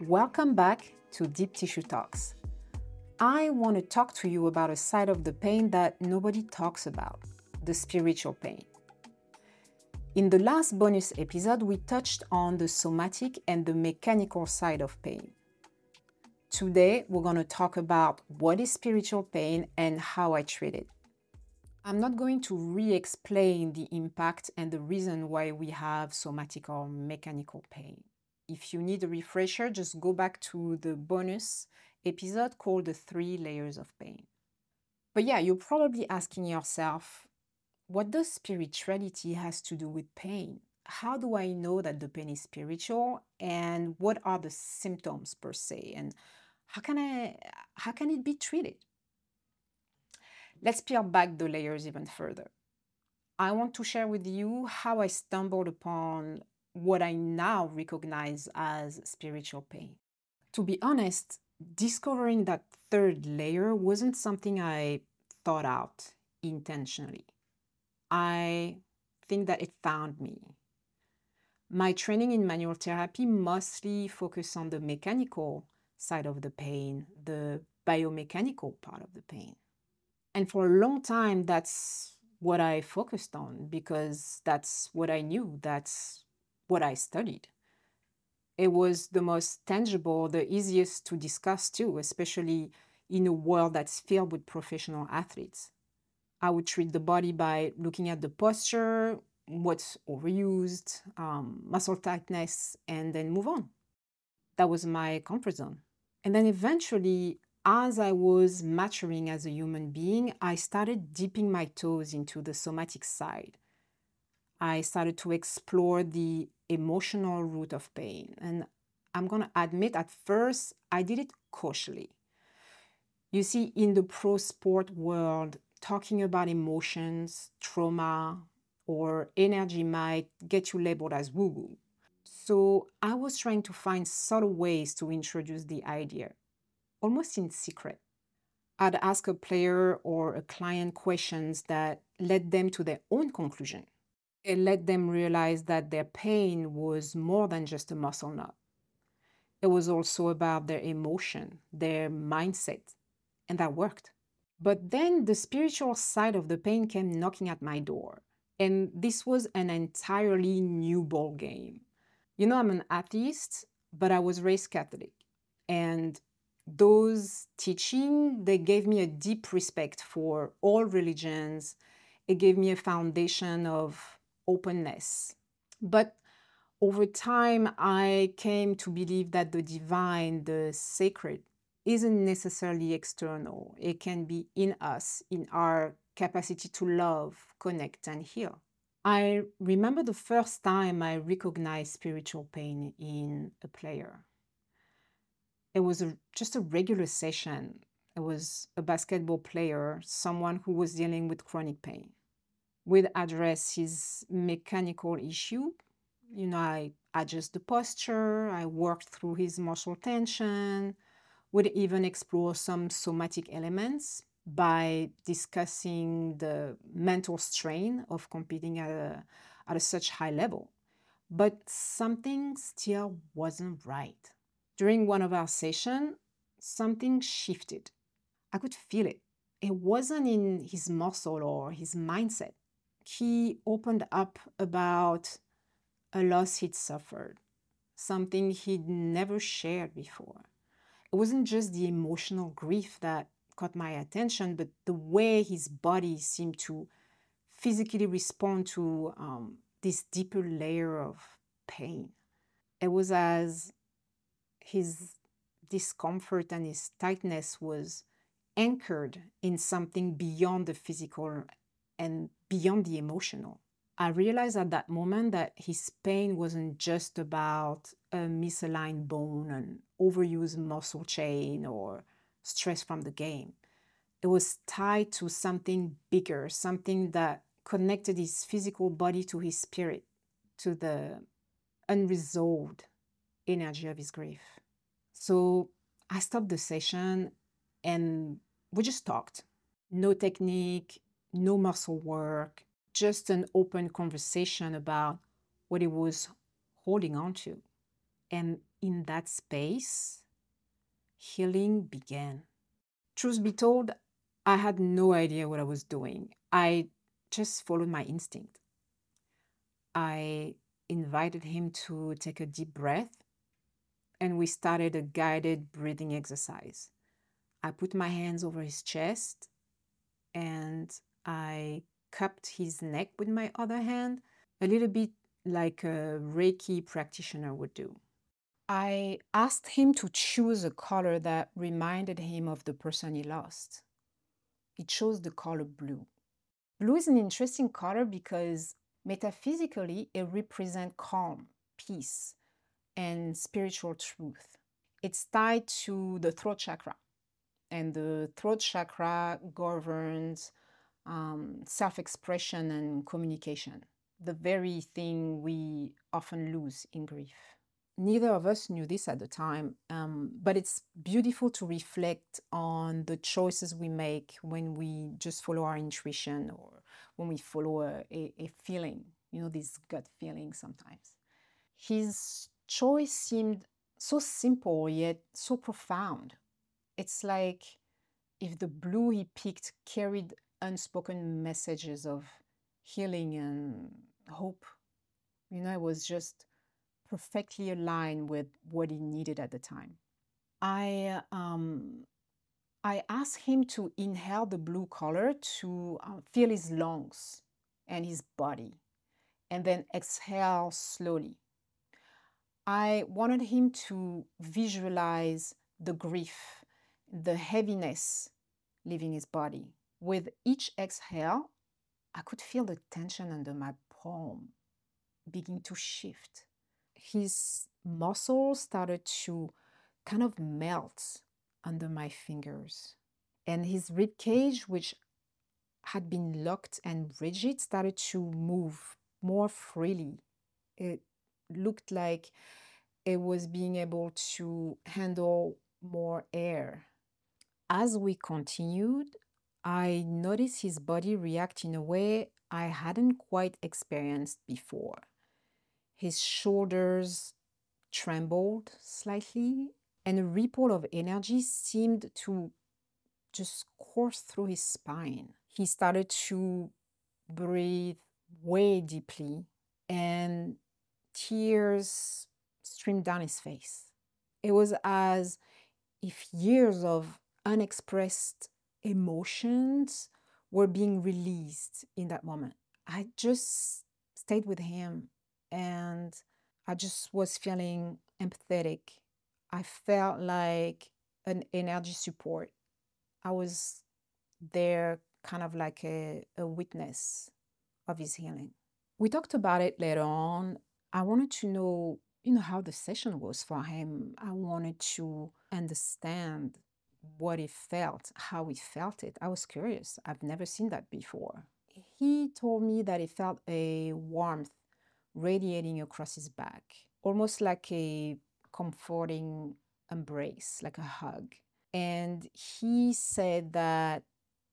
Welcome back to Deep Tissue Talks. I want to talk to you about a side of the pain that nobody talks about, the spiritual pain. In the last bonus episode, we touched on the somatic and the mechanical side of pain. Today, we're going to talk about what is spiritual pain and how I treat it. I'm not going to re-explain the impact and the reason why we have somatic or mechanical pain. If you need a refresher, just go back to the bonus episode called The 3 Layers of Pain. But yeah, you're probably asking yourself, what does spirituality has to do with pain? How do I know that the pain is spiritual? And what are the symptoms per se? And how can it be treated? Let's peel back the layers even further. I want to share with you how I stumbled upon what I now recognize as spiritual pain. To be honest, discovering that third layer wasn't something I thought out intentionally. I think that it found me. My training in manual therapy mostly focused on the mechanical side of the pain, the biomechanical part of the pain. And for a long time, that's what I focused on because that's what I knew, that's what I studied. It was the most tangible, the easiest to discuss too, especially in a world that's filled with professional athletes. I would treat the body by looking at the posture, what's overused, muscle tightness, and then move on. That was my comfort zone. And then eventually, as I was maturing as a human being, I started dipping my toes into the somatic side. I started to explore the emotional root of pain. And I'm going to admit at first, I did it cautiously. You see, in the pro sport world, talking about emotions, trauma, or energy might get you labeled as woo woo. So I was trying to find subtle ways to introduce the idea, almost in secret. I'd ask a player or a client questions that led them to their own conclusion. It let them realize that their pain was more than just a muscle knot. It was also about their emotion, their mindset, and that worked. But then the spiritual side of the pain came knocking at my door. And this was an entirely new ball game. You know, I'm an atheist, but I was raised Catholic. And those teaching, they gave me a deep respect for all religions. It gave me a foundation of openness. But over time, I came to believe that the divine, the sacred, isn't necessarily external. It can be in us, in our capacity to love, connect, and heal. I remember the first time I recognized spiritual pain in a player. It was just a regular session. It was a basketball player, someone who was dealing with chronic pain. We'd address his mechanical issue. You know, I adjust the posture, I worked through his muscle tension, would even explore some somatic elements by discussing the mental strain of competing at a such high level. But something still wasn't right. During one of our sessions, something shifted. I could feel it. It wasn't in his muscle or his mindset. He opened up about a loss he'd suffered, something he'd never shared before. It wasn't just the emotional grief that caught my attention, but the way his body seemed to physically respond to this deeper layer of pain. It was as his discomfort and his tightness was anchored in something beyond the physical and beyond the emotional. I realized at that moment that his pain wasn't just about a misaligned bone, an overused muscle chain, or stress from the game. It was tied to something bigger, something that connected his physical body to his spirit, to the unresolved energy of his grief. So I stopped the session and we just talked. No technique, no muscle work, just an open conversation about what he was holding on to. And in that space, healing began. Truth be told, I had no idea what I was doing. I just followed my instinct. I invited him to take a deep breath, and we started a guided breathing exercise. I put my hands over his chest and I cupped his neck with my other hand, a little bit like a Reiki practitioner would do. I asked him to choose a color that reminded him of the person he lost. He chose the color blue. Blue is an interesting color because metaphysically it represents calm, peace, and spiritual truth. It's tied to the throat chakra, and the throat chakra governs self expression and communication, the very thing we often lose in grief. Neither of us knew this at the time, but it's beautiful to reflect on the choices we make when we just follow our intuition or when we follow a feeling, this gut feeling sometimes. His choice seemed so simple yet so profound. It's like if the blue he picked carried unspoken messages of healing and hope. It was just perfectly aligned with what he needed at the time. I asked him to inhale the blue color to feel his lungs and his body, and then exhale slowly. I wanted him to visualize the grief, the heaviness leaving his body. With each exhale, I could feel the tension under my palm begin to shift. His muscles started to kind of melt under my fingers. And his rib cage, which had been locked and rigid, started to move more freely. It looked like it was being able to handle more air. As we continued, I noticed his body react in a way I hadn't quite experienced before. His shoulders trembled slightly, and a ripple of energy seemed to just course through his spine. He started to breathe way deeply, and tears streamed down his face. It was as if years of unexpressed emotions were being released in that moment. I just stayed with him and I just was feeling empathetic. I felt like an energy support. I was there kind of like a witness of his healing. We talked about it later on. I wanted to know, how the session was for him. I wanted to understand what he felt, how he felt it. I was curious. I've never seen that before. He told me that he felt a warmth radiating across his back, almost like a comforting embrace, like a hug. And he said that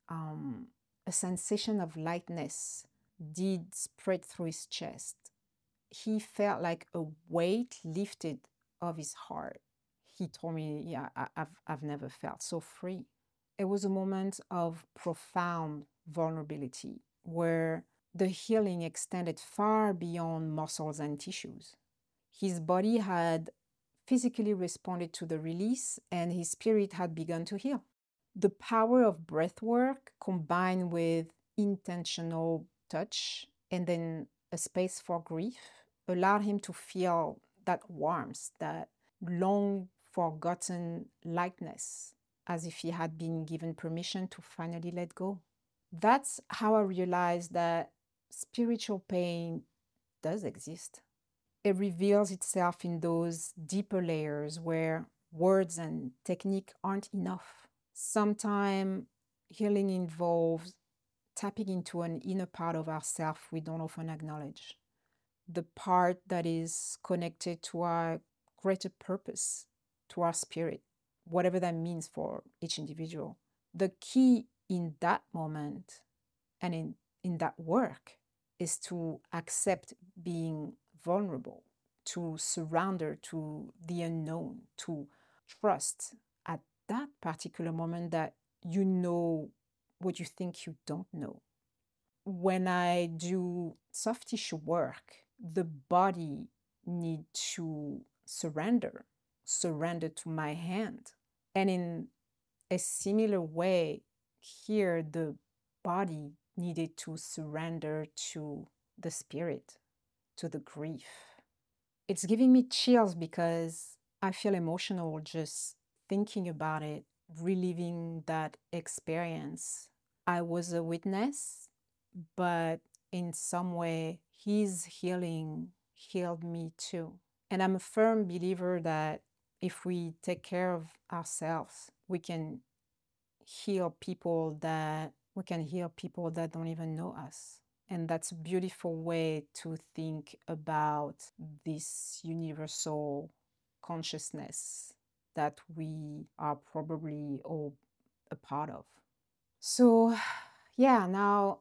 a sensation of lightness did spread through his chest. He felt like a weight lifted off his heart. He told me, yeah, I've never felt so free. It was a moment of profound vulnerability where the healing extended far beyond muscles and tissues. His body had physically responded to the release and his spirit had begun to heal. The power of breath work combined with intentional touch and then a space for grief allowed him to feel that warmth, that long forgotten lightness, as if he had been given permission to finally let go. That's how I realized that spiritual pain does exist. It reveals itself in those deeper layers where words and technique aren't enough. Sometimes healing involves tapping into an inner part of ourself we don't often acknowledge. The part that is connected to our greater purpose, to our spirit, whatever that means for each individual. The key in that moment and in that work is to accept being vulnerable, to surrender to the unknown, to trust at that particular moment that you know what you think you don't know. When I do soft tissue work, the body need to surrender to my hand. And in a similar way, here the body needed to surrender to the spirit, to the grief. It's giving me chills because I feel emotional just thinking about it, reliving that experience. I was a witness, but in some way, his healing healed me too. And I'm a firm believer that if we take care of ourselves, we can heal people that don't even know us. And that's a beautiful way to think about this universal consciousness that we are probably all a part of. So, yeah, now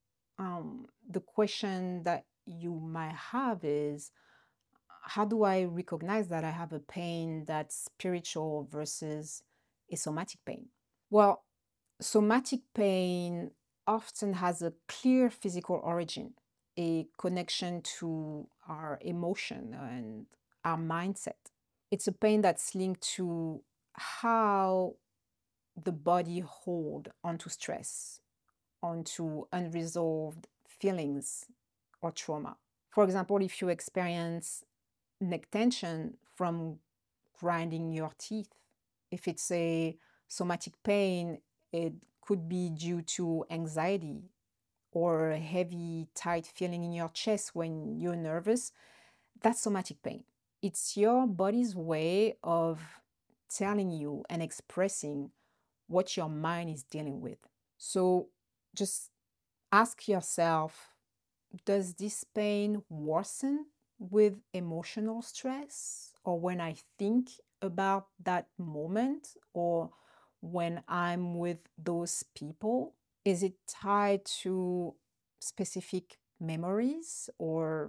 the question that you might have is, how do I recognize that I have a pain that's spiritual versus a somatic pain? Well, somatic pain often has a clear physical origin, a connection to our emotion and our mindset. It's a pain that's linked to how the body hold onto stress, onto unresolved feelings or trauma. For example, if you experience neck tension from grinding your teeth, if it's a somatic pain, it could be due to anxiety or a heavy, tight feeling in your chest when you're nervous. That's somatic pain. It's your body's way of telling you and expressing what your mind is dealing with. So just ask yourself, does this pain worsen with emotional stress, or when I think about that moment, or when I'm with those people? Is it tied to specific memories or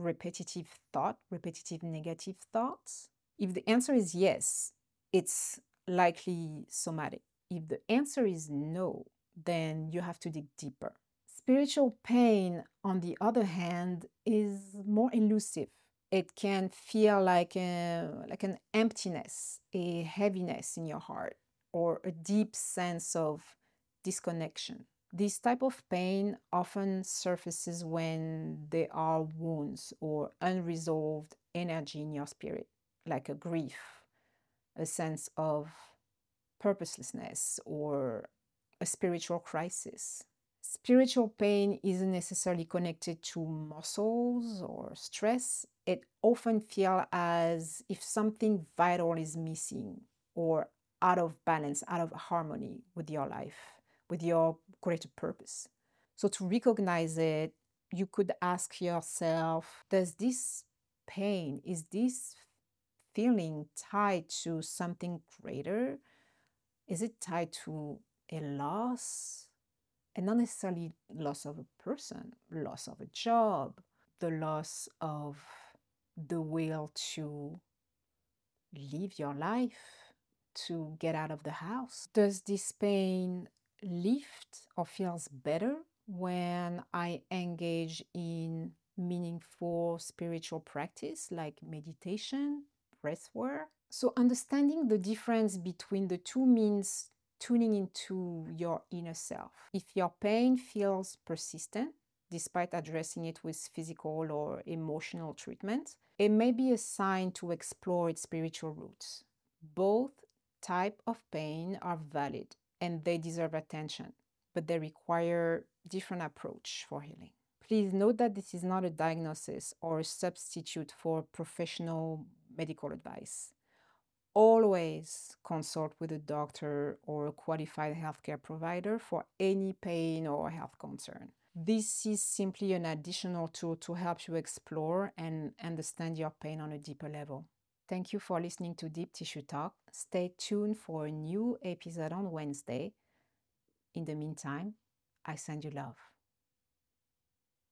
repetitive negative thoughts? If the answer is yes, it's likely somatic. If the answer is no, then you have to dig deeper. Spiritual pain, on the other hand, is more elusive. It can feel like an emptiness, a heaviness in your heart, or a deep sense of disconnection. This type of pain often surfaces when there are wounds or unresolved energy in your spirit, like a grief, a sense of purposelessness, or a spiritual crisis. Spiritual pain isn't necessarily connected to muscles or stress. It often feels as if something vital is missing or out of balance, out of harmony with your life, with your greater purpose. So to recognize it, you could ask yourself, does this pain, is this feeling tied to something greater? Is it tied to a loss? And not necessarily loss of a person, loss of a job, the loss of the will to live your life, to get out of the house. Does this pain lift or feels better when I engage in meaningful spiritual practice like meditation, breath work? So understanding the difference between the two means tuning into your inner self. If your pain feels persistent, despite addressing it with physical or emotional treatment, it may be a sign to explore its spiritual roots. Both types of pain are valid and they deserve attention, but they require different approach for healing. Please note that this is not a diagnosis or a substitute for professional medical advice. Always consult with a doctor or a qualified healthcare provider for any pain or health concern. This is simply an additional tool to help you explore and understand your pain on a deeper level. Thank you for listening to Deep Tissue Talk. Stay tuned for a new episode on Wednesday. In the meantime, I send you love.